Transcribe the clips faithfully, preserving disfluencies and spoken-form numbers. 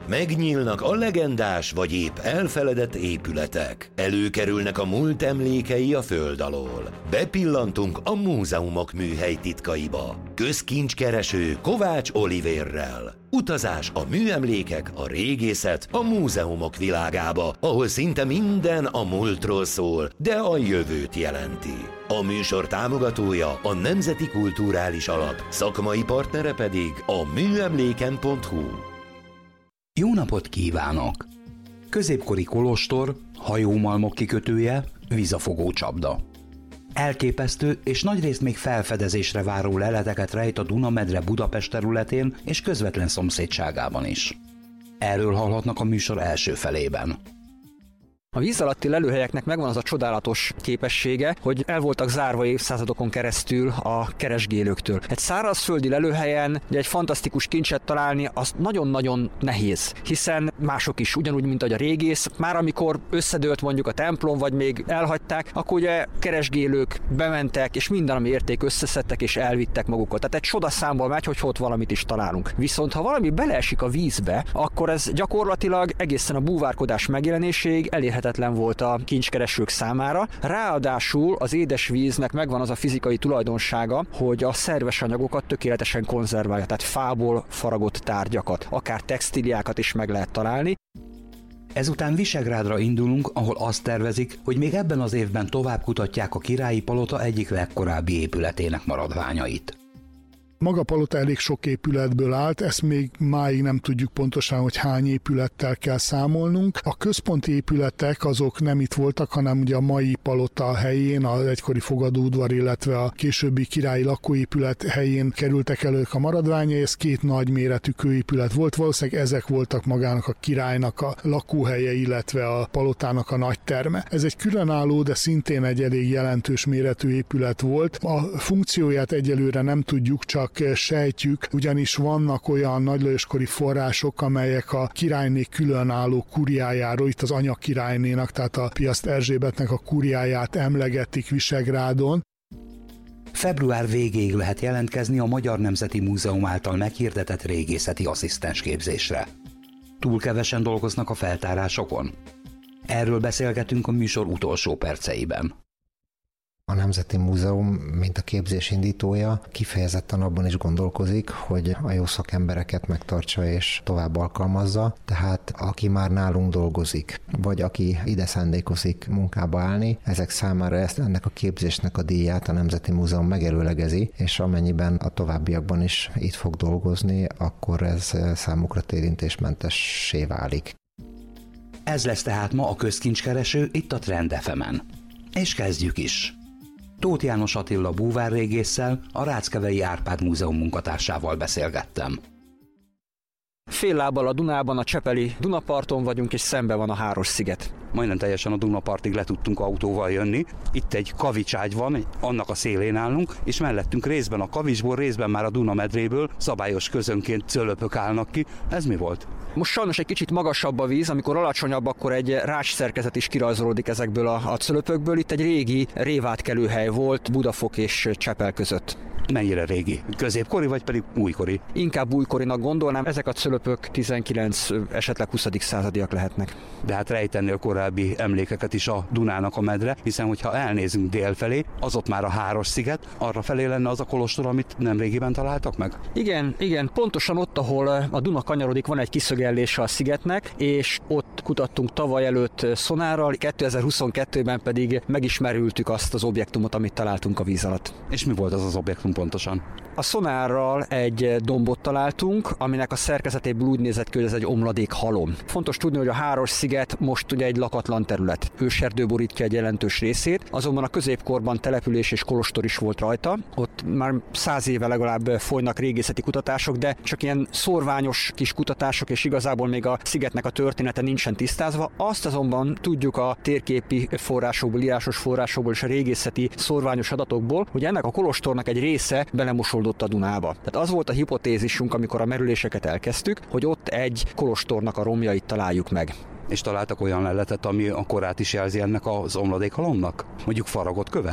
Megnyílnak a legendás vagy épp elfeledett épületek. Előkerülnek a múlt emlékei a föld alól. Bepillantunk a múzeumok műhely titkaiba. Közkincskereső Kovács Olivérrel. Utazás a műemlékek, a régészet, a múzeumok világába, ahol szinte minden a múltról szól, de a jövőt jelenti. A műsor támogatója a Nemzeti Kulturális Alap, szakmai partnere pedig a műemléken pont hu. Jó napot kívánok! Középkori kolostor, hajómalmok kikötője, vízafogó csapda. Elképesztő és nagyrészt még felfedezésre váró leleteket rejt a Duna-medre Budapest területén és közvetlen szomszédságában is. Erről hallhatnak a műsor első felében. A víz alatti lelőhelyeknek megvan az a csodálatos képessége, hogy el voltak zárva évszázadokon keresztül a keresgélőktől. Egy szárazföldi lelőhelyen egy fantasztikus kincset találni, az nagyon-nagyon nehéz, hiszen mások is, ugyanúgy, mint ahogy a régész, már amikor összedőlt mondjuk a templom, vagy még elhagyták, akkor ugye keresgélők bementek, és minden, ami érték, összeszedtek és elvittek magukat. Tehát egy csodaszámból megy, hogy ott valamit is találunk. Viszont ha valami beleesik a vízbe, akkor ez gyakorlatilag egészen a búvárkodás megjelenéséig elérhető volt a kincskeresők számára. Ráadásul az édesvíznek megvan az a fizikai tulajdonsága, hogy a szerves anyagokat tökéletesen konzerválja, tehát fából faragott tárgyakat, akár textíliákat is meg lehet találni. Ezután Visegrádra indulunk, ahol azt tervezik, hogy még ebben az évben tovább kutatják a Királyi Palota egyik legkorábbi épületének maradványait. Maga a palota elég sok épületből állt, ezt még máig nem tudjuk pontosan, hogy hány épülettel kell számolnunk. A központi épületek azok nem itt voltak, hanem ugye a mai palota helyén, az egykori fogadóudvar, illetve a későbbi királyi lakóépület helyén kerültek elő a maradványai. Ez két nagy méretű kőépület volt, valószínűleg ezek voltak magának a királynak a lakóhelye, illetve a palotának a nagy terme. Ez egy különálló, de szintén egy elég jelentős méretű épület volt. A funkcióját egyelőre nem tudjuk, csak sejtjük, ugyanis vannak olyan nagylajoskori források, amelyek a királyné különálló kuriájáról, itt az anyakirálynénak, tehát a Piast Erzsébetnek a kuriáját emlegetik Visegrádon. Február végéig lehet jelentkezni a Magyar Nemzeti Múzeum által meghirdetett régészeti asszisztensképzésre. Túl kevesen dolgoznak a feltárásokon? Erről beszélgetünk a műsor utolsó perceiben. A Nemzeti Múzeum, mint a képzés indítója, kifejezetten abban is gondolkozik, hogy a jó szakembereket megtartsa és tovább alkalmazza, tehát aki már nálunk dolgozik, vagy aki ide szándékozik munkába állni, ezek számára ezt, ennek a képzésnek a díját a Nemzeti Múzeum megelőlegezi, és amennyiben a továbbiakban is itt fog dolgozni, akkor ez számukra térintésmentessé válik. Ez lesz tehát ma a közkincskereső itt a Trend ef emen. És kezdjük is! Tóth János Attila búvárrégésszel, a Ráckevei Árpád Múzeum munkatársával beszélgettem. Fél lábbal a Dunában, a csepeli Dunaparton vagyunk, és szembe van a Háros-sziget. Majdnem teljesen a Dunapartig le tudtunk autóval jönni. Itt egy kavicságy van, annak a szélén állunk, és mellettünk részben a kavicsból, részben már a Duna-medréből szabályos közönként cölöpök állnak ki. Ez mi volt? Most sajnos egy kicsit magasabb a víz, amikor alacsonyabb, akkor egy rás szerkezet is kirajzolódik ezekből a, a cölöpökből. Itt egy régi révátkelőhely volt Budafok és Csepel között. Mennyire régi? Középkori, vagy pedig újkori? Inkább újkorinak gondolnám, ezek a cölöpök tizenkilenc, esetleg huszadik századiak lehetnek. De hát rejtennél korábbi emlékeket is a Dunának a medre, hiszen hogyha elnézünk délfelé, az ott már a Háros-sziget, arra felé lenne az a kolostor, amit nemrégiben találtak meg? Igen, igen, pontosan ott, ahol a Duna kanyarodik, van egy kiszögellése a szigetnek, és ott kutattunk tavaly előtt szonárral, kétezer-huszonkettőben pedig megismerültük azt az objektumot, amit találtunk a víz alatt. És mi volt az az objektum pontosan? A szonárral egy dombot találtunk, aminek a szerkezetéből úgy nézett ki, hogy ez egy omladék halom. Fontos tudni, hogy a Háros-sziget most ugye egy lakatlan terület. Őserdő borítja egy jelentős részét, azonban a középkorban település és kolostor is volt rajta. Ott már száz éve legalább folynak régészeti kutatások, de csak ilyen szorványos kis kutatások, és igazából még a szigetnek a története nincsen tisztázva. Azt azonban tudjuk a térképi forrásokból, írásos forrásokból és a régészeti szorványos adatokból, hogy ennek a kolostornak egy része belemosódott a Dunába. Tehát az volt a hipotézisünk, amikor a merüléseket elkezdtük, hogy ott egy kolostornak a romjait találjuk meg. És találtak olyan leletet, ami a korát is jelzi ennek az omladékhalomnak? Mondjuk faragott követ?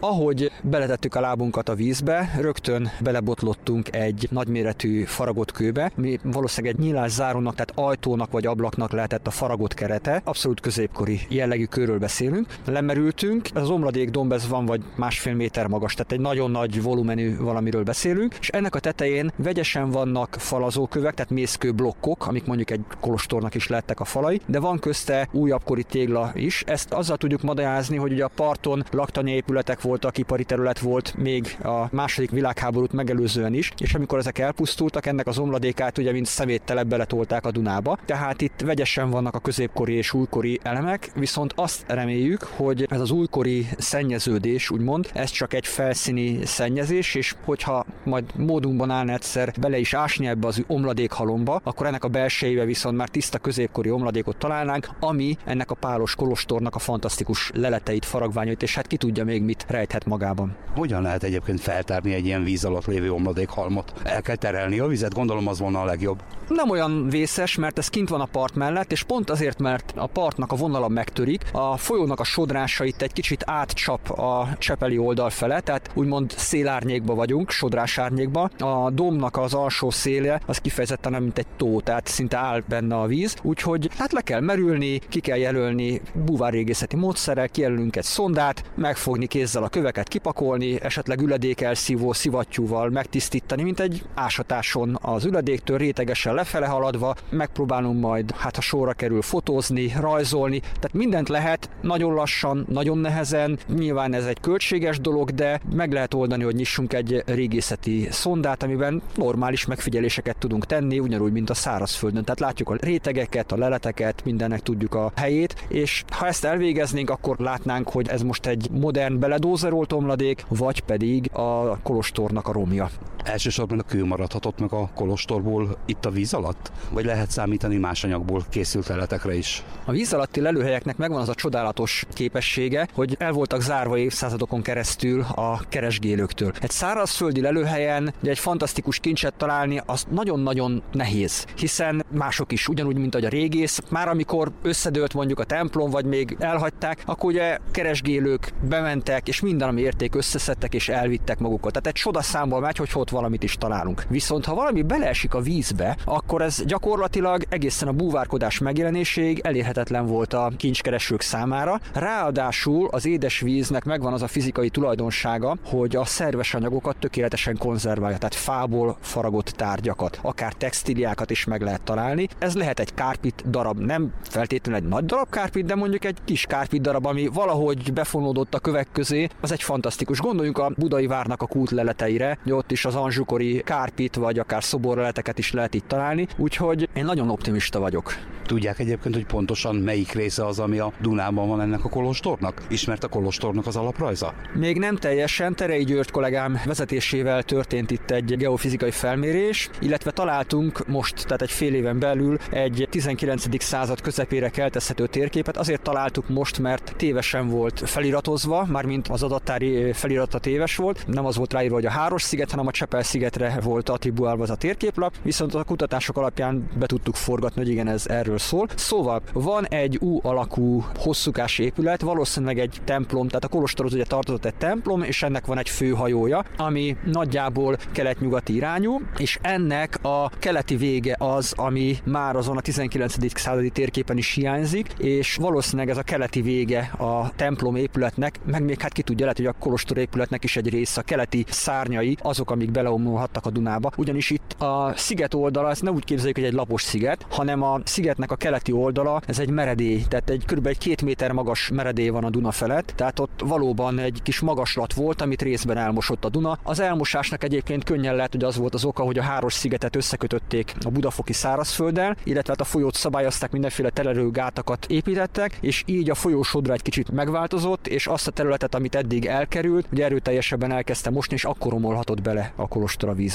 Ahogy beletettük a lábunkat a vízbe, rögtön belebotlottunk egy nagyméretű faragott kőbe, mi valószínűleg egy nyílászárónak, tehát ajtónak vagy ablaknak lehetett a faragott kerete. Abszolút középkori jellegű kőről beszélünk. Lemerültünk, az omladék domb ez van vagy másfél méter magas, tehát egy nagyon nagy volumenű valamiről beszélünk, és ennek a tetején vegyesen vannak falazókövek, tehát mészkő blokkok, amik mondjuk egy kolostornak is lettek a falai, de van közte újabbkori tégla is. Ezt azzal tudjuk magyarázni, hogy ugye a parton laktanyépületek voltak, ipari terület volt még a második világháborút megelőzően is, és amikor ezek elpusztultak, ennek az omladékát ugye mint szeméttelep beletolták a Dunába. Tehát itt vegyesen vannak a középkori és újkori elemek, viszont azt reméljük, hogy ez az újkori szennyeződés, úgymond, ez csak egy felszíni szennyezés, és hogyha majd módunkban állna egyszer bele is ásni ebbe az omladékhalomba, akkor ennek a belsejébe viszont már tiszta középkori omladékot találnánk, ami ennek a pálos kolostornak a fantasztikus leleteit, faragványait, és hát ki tudja még mit rejthet magában. Hogyan lehet egyébként feltárni egy ilyen víz alatt lévő omladékhalmot? El kell terelni a vizet, gondolom az volna a legjobb. Nem olyan vészes, mert ez kint van a part mellett, és pont azért, mert a partnak a vonala megtörik, a folyónak a sodrása itt egy kicsit átcsap a csepeli oldal fele, tehát úgymond szélárnyékba vagyunk, sodrásárnyékba. A dombnak az alsó széle az kifejezetten nem mint egy tó, tehát szinte áll benne a víz, úgyhogy hát le kell merülni, ki kell jelölni búvárrégészeti módszerrel, kijelölünk egy szondát, megfogni kézzel a köveket, kipakolni, esetleg üledékelszívó szivattyúval megtisztítani, mint egy ásatáson az üledéktől rétegesen lefele haladva, megpróbálunk majd, hát ha sorra kerül, fotózni, rajzolni, tehát mindent lehet, nagyon lassan, nagyon nehezen, nyilván ez egy költséges dolog, de meg lehet oldani, hogy nyissunk egy régészeti szondát, amiben normális megfigyeléseket tudunk tenni, ugyanúgy, mint a szárazföldön. Tehát látjuk a rétegeket, a leleteket, mindennek tudjuk a helyét, és ha ezt elvégeznénk, akkor látnánk, hogy ez most egy modern beledózerolt omladék, vagy pedig a kolostornak a romja. Elsősorban a kő maradhatott meg a kolostorból itt a víz alatt? Vagy lehet számítani más anyagból készült leletekre is? A víz alatti lelőhelyeknek megvan az a csodálatos képessége, hogy el voltak zárva évszázadokon keresztül a keresgélőktől. Egy szárazföldi lelőhelyen egy fantasztikus kincset találni, az nagyon-nagyon nehéz, hiszen mások is, ugyanúgy, mint ahogy a régész, már amikor összedőlt mondjuk a templom, vagy még elhagyták, akkor ugye keresgélők bementek, és minden, ami érték, összeszedtek és elvittek magukat. Tehát egy csodaszámból megy, hogy ott valamit is találunk. Viszont ha valami beleesik a vízbe, akkor ez gyakorlatilag egészen a búvárkodás megjelenéséig elérhetetlen volt a kincskeresők számára. Ráadásul az édesvíznek megvan az a fizikai tulajdonsága, hogy a szerves anyagokat tökéletesen konzerválja, tehát fából faragott tárgyakat, akár textíliákat is meg lehet találni. Ez lehet egy kárpit darab, nem feltétlenül egy nagy darab kárpit, de mondjuk egy kis kárpit darab, ami valahogy befonódott a kövek közé, az egy fantasztikus. Gondoljunk a Budai várnak a kútleleteire, hogy ott is az anzsukori kárpit vagy akár szoborleleteket is lehet itt találni, úgyhogy én nagyon optimista vagyok. Tudják egyébként, hogy pontosan melyik része az, ami a Dunában van ennek a kolostornak? Ismert a kolostornak az alaprajza? Még nem teljesen. Terei György kollégám vezetésével történt itt egy geofizikai felmérés, illetve találtunk most, tehát egy fél éven belül egy tizenkilencedik század közepére keltezhető térképet. Azért találtuk most, mert tévesen volt feliratozva, mármint az adattári felirata téves volt. Nem az volt ráírva, hogy a Háros-sziget, hanem a Csepel-szigetre volt attribuálva az a térképlap, viszont a kutatások alapján be tudtuk forgatni, hogy igen, ez erről szól. Szóval van egy U alakú hosszúkás épület, valószínűleg egy templom, tehát a kolostorhoz ugye tartozott egy templom, és ennek van egy főhajója, ami nagyjából kelet-nyugati irányú, és ennek a keleti vége az, ami már azon a tizenkilencedik századi térképen is hiányzik, és valószínűleg ez a keleti vége a templom épületnek, meg még hát ki tudja, lehet, hogy a kolostor épületnek is egy része, a keleti szárnyai, azok, amik beleomolhattak a Dunába. Ugyanis itt a sziget oldala, ezt nem úgy képzeljük, hogy egy lapos sziget, hanem a szigetnek a keleti oldala, ez egy meredély, tehát egy kb. egy két méter magas meredély van a Duna felett, tehát ott valóban egy kis magaslat volt, amit részben elmosott a Duna. Az elmosásnak egyébként könnyen lehet, hogy az volt az oka, hogy a Háros-szigetet összekötötték a budafoki szárazfölddel, illetve hát a folyót szabályozták, mindenféle telerő gátakat építettek, és így a folyósodra egy kicsit megváltozott, és azt a területet, amit eddig elkerült, ugye erőteljesebben elkezdte mosni, és akkor romolhatott bele a kolostor a vízbe.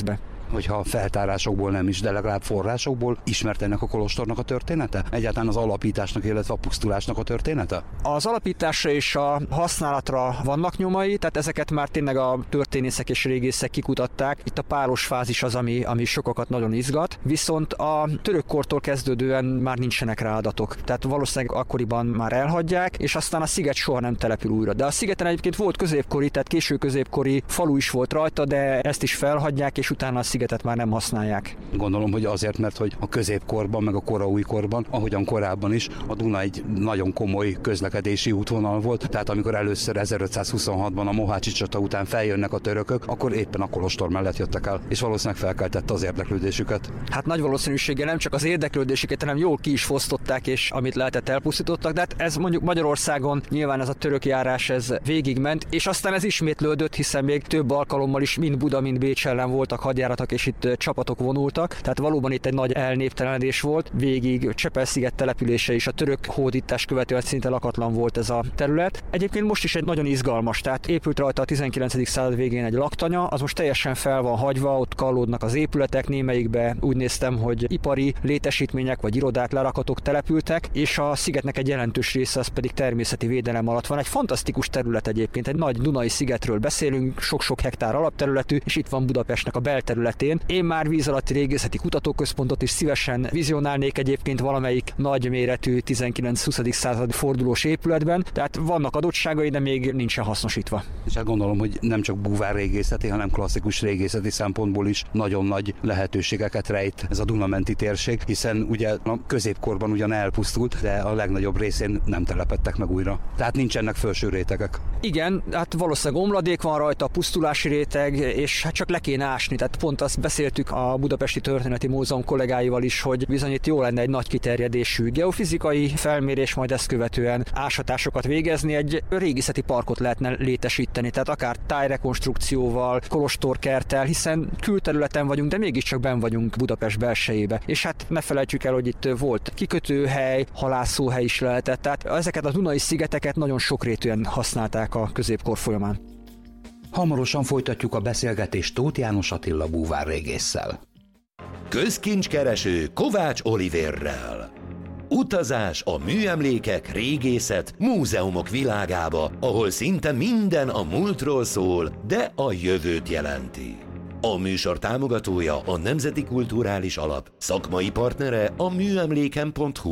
Hogyha feltárásokból nem is, de legalább forrásokból ismert ennek a kolostornak a története? Egyáltalán az alapításnak, illetve a pusztulásnak a története? Az alapításra és a használatra vannak nyomai, tehát ezeket már tényleg a történészek és régészek kikutatták. Itt a páros fázis az, ami, ami sokakat nagyon izgat, viszont a török kortól kezdődően már nincsenek rá adatok. Tehát valószínűleg akkoriban már elhagyják, és aztán a sziget soha nem települ újra. De a szigeten egyébként volt középkori, tehát késő középkori falu is volt rajta, de ezt is felhagyják, és utána a szigetet már nem használják. Gondolom, hogy azért, mert hogy a középkorban, meg a koraújkorban, ahogyan korábban is, a Duna egy nagyon komoly közlekedési útvonal volt, tehát amikor először ezerötszázhuszonhatban a Mohácsi csata után feljönnek a törökök, akkor éppen a kolostor mellett jöttek el, és valószínűleg felkeltette az érdeklődésüket. Hát nagy valószínűséggel nem csak az érdeklődésüket, hanem jól ki is fosztották, és amit lehetett elpusztítottak, de hát ez mondjuk Magyarországon nyilván ez a török járás ez végigment, és aztán ez ismétlődött, hiszen még több alkalommal is mind Buda, mind Bécs ellen voltak hadjáratok, és itt csapatok vonultak, tehát valóban itt egy nagy elnéptelenedés volt, végig Csepel-sziget települése is a török hódítás követően szinte lakatlan volt ez a terület. Egyébként most is egy nagyon izgalmas, tehát épült rajta a tizenkilencedik század végén egy laktanya, az most teljesen fel van hagyva, ott kallódnak az épületek, némelyikbe úgy néztem, hogy ipari létesítmények vagy irodák, lerakatok települtek, és a szigetnek egy jelentős része az pedig természeti védelem alatt van. Egy fantasztikus terület egyébként, egy nagy dunai szigetről beszélünk, sok-sok hektár alapterületű, és itt van Budapestnek a belterületén. Én már víz alatti régészeti kutatóközpontot is szívesen vizionálnék egyébként valamelyik nagyméretű tizenkilencedik-huszadik századi fordulós épületben, tehát vannak adottságai, de még nincsen hasznosítva. És hát gondolom, hogy nem csak búvár régészeti, hanem klasszikus régészeti szempontból is nagyon nagy lehetőségeket rejt ez a Dunamenti térség, hiszen ugye a középkorban ugyan elpusztult, de a legnagyobb részén nem telepedtek meg újra. Tehát nincsenek felső rétegek. Igen, hát valószínűleg omladék van rajta, a pusztulási réteg, és hát csak le kéne ásni. Tehát pont azt beszéltük a Budapesti Történeti Múzeum kollégáival is, hogy bizony itt jó lenne egy nagy kiterjedésű geofizikai felmérés, majd ezt követően ásatásokat végezni, egy régészeti parkot lehetne létesíteni, tehát akár tájrekonstrukcióval, kolostorkerttel, hiszen külterületen vagyunk, de mégiscsak benn vagyunk Budapest belsejébe. És hát ne felejtsük el, hogy itt volt kikötőhely, halászóhely is lehetett, tehát ezeket a dunai szigeteket nagyon sokrétűen használták a középkor folyamán. Hamarosan folytatjuk a beszélgetést Tóth János Attila búvárrégésszel. Közkincskereső Kovács Olivérrel. Utazás a műemlékek, régészet, múzeumok világába, ahol szinte minden a múltról szól, de a jövőt jelenti. A műsor támogatója a Nemzeti Kulturális Alap, szakmai partnere a műemléken pont hu.